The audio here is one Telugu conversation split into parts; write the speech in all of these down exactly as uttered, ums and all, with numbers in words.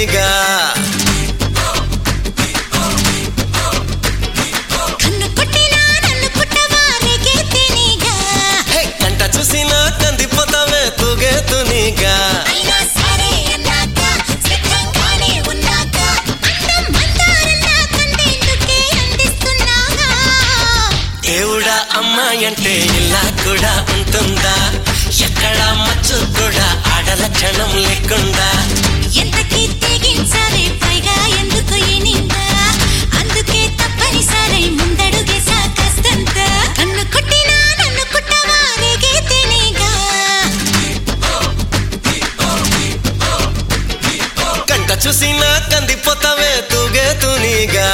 తేనీగా కన్ను కొట్టినా నన్ను కుట్టవా రేగే తేనీగా కంట చూసినా కందిపోతావే తూగే తునిగా అయినా సరే అన్నాక సిద్ధంగానే ఉన్నాక అందం మందారంలా కంటేందుకే అందిస్తున్నాగా దేవుడా అమ్మాయి అంటే ఇలా కూడా ఉంటుందా ఎక్కడ మచ్చు కూడా ఆడల క్షణం లేకుండా ఎంతకీ తెగించావే పైగా ఎందుకు ఈ నింద అందుకే తప్పనిసరై ముందడుగేసా కష్టంత కన్ను కొట్టినా నన్ను కుట్టవా రేగే తేనీగా కంట చూసినా కందిపోతావే తూగే తునిగా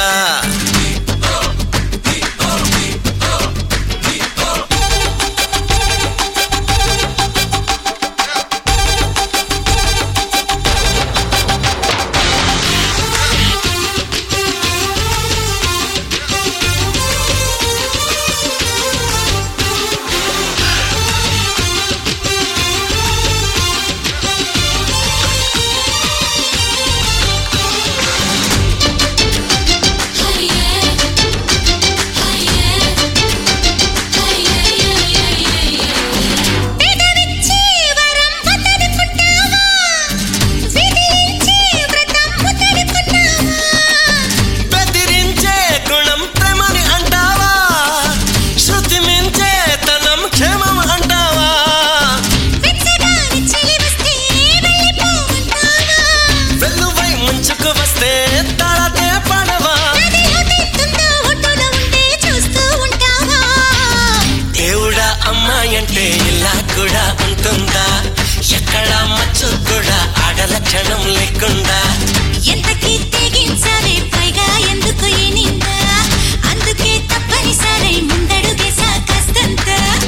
పెదవిచ్చి వరం వదలుకుంటావా విధించి వ్రతం ముద్దడుకున్నావా బెదిరించే గుణం ప్రేమని అంటావా శృతి మించే తనం క్షేమం అంటావా వెచ్చగాని చలి వస్తే వెళ్ళిపోమంటావా వెల్లువై ముంచుకు వస్తే తాళతే పడవా నదిలో తెంతుందో ఒడ్డున ఉంటే చూస్తూ ఉంటావా దేవుడా అమ్మాయి అంటే ఇలా కూడా ఉంటుందా ఎక్కడ మచ్చు కూడా ఆడల క్షణం లేకుండా ఎంతకీ తెగించావే పైగా ఎందుకు ఈ నింద అందుకే తప్పనిసరై ముందడుగేసా కష్టంత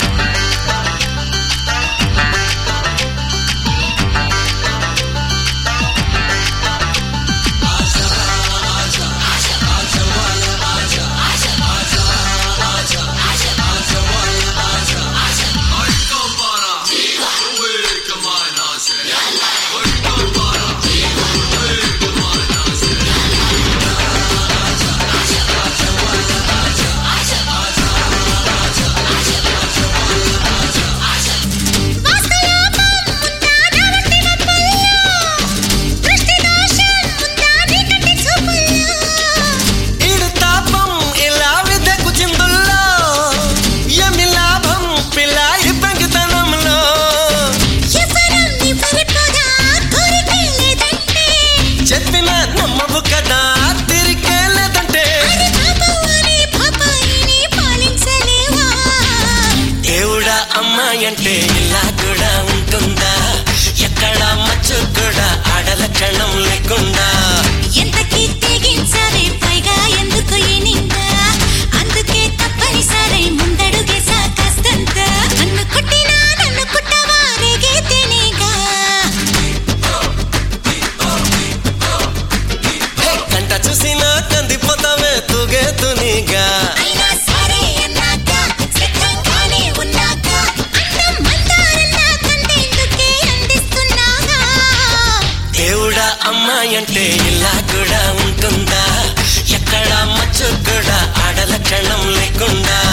ఈడు తాపం ఇలా విదకు చిందుల్లో ఎమి లాభం పిల్ల ఈ పెంకితనంలో చెప్పిన నమ్మవు కదా తిరిగే లేదంటే దేవుడా అమ్మాయి అంటే ఇలా కూడా ఉంటుందా ఎక్కడ మచ్చు కూడా ఆడల క్షణం లేకుండా ఎంతకీ తెగించావే పైగా ఎందుకు ఈ నింద అందుకే తప్పనిసరై ముందడుగేసా కష్టంత నన్ను కొట్టినా నన్ను కుట్టవా రేగే తేనీగా కంట చూసినా కందిపోతావే తూగే తునిగా అయినా సరే అన్నాక సిద్ధంగానే ఉన్నాక అందం మందారంలా కంటేందుకే అందిస్తున్నాగా దేవుడా అమ్మాయి అంటే ఇలా కూడా ఉంటుందా ఎక్కడ మచ్చు కూడా ఆడల క్షణం లేకుండా